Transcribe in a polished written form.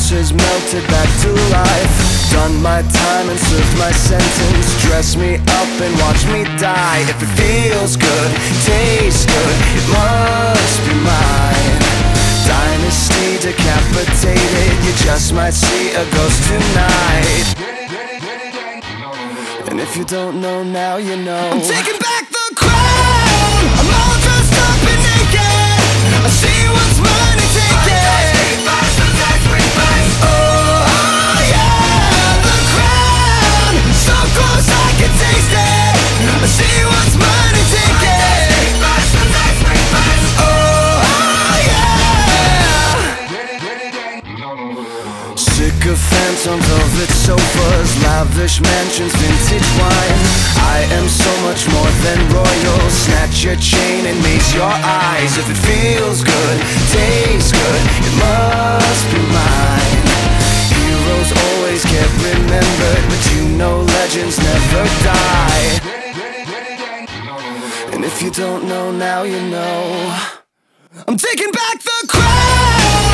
monsters melted back to life. Done my time and served my sentence. Dress me up and watch me die. If it feels good, tastes good, it must be mine. Dynasty decapitated, you just might see a ghost tonight. And if you don't know now, you know. I'm taking back the crown. I'm all dressed up and naked. I see what's mine and take it. Oh yeah, the crown. So close I can taste it. I see what's mine and take it. Oh yeah. Sycophants on velvet sofas, lavish mansions, vintage wine. I am so much more than royal. Snatch your chain and maze your eyes. If it feels good, tastes good, it must be mine. Heroes always get remembered, but you know legends never die. And if you don't know now, you know. I'm taking back the crown.